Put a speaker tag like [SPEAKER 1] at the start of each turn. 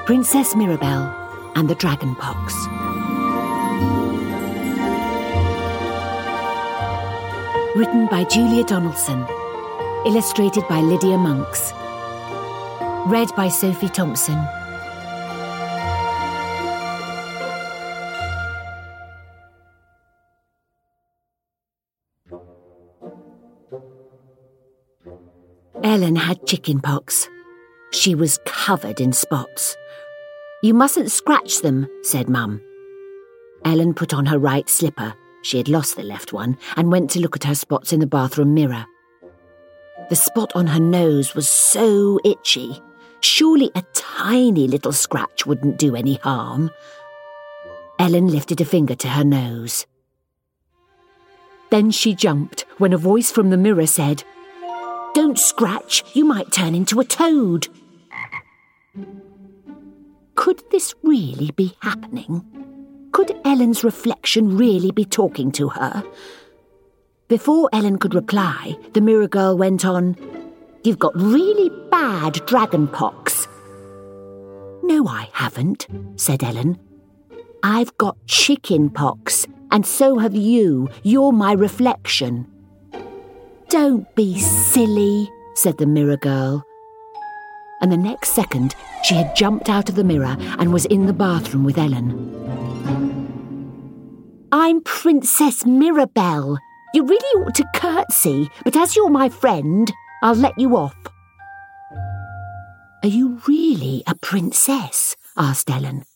[SPEAKER 1] Princess Mirabelle and the Dragon Pox. Written by Julia Donaldson. Illustrated by Lydia Monks. Read by Sophie Thompson. Ellen had chicken pox. She was covered in spots. "You mustn't scratch them," said Mum. Ellen put on her right slipper. She had lost the left one, and went to look at her spots in the bathroom mirror. The spot on her nose was so itchy. Surely a tiny little scratch wouldn't do any harm. Ellen lifted a finger to her nose. Then she jumped when a voice from the mirror said, "Don't scratch, you might turn into a toad." Could this really be happening? Could Ellen's reflection really be talking to her? Before Ellen could reply, the mirror girl went on, "You've got really bad dragon pox." "No, I haven't," said Ellen. "I've got chicken pox, and so have you. You're my reflection." "Don't be silly," said the mirror girl. And the next second, she had jumped out of the mirror and was in the bathroom with Ellen. "I'm Princess Mirabelle. You really ought to curtsy, but as you're my friend, I'll let you off." "Are you really a princess?" asked Ellen.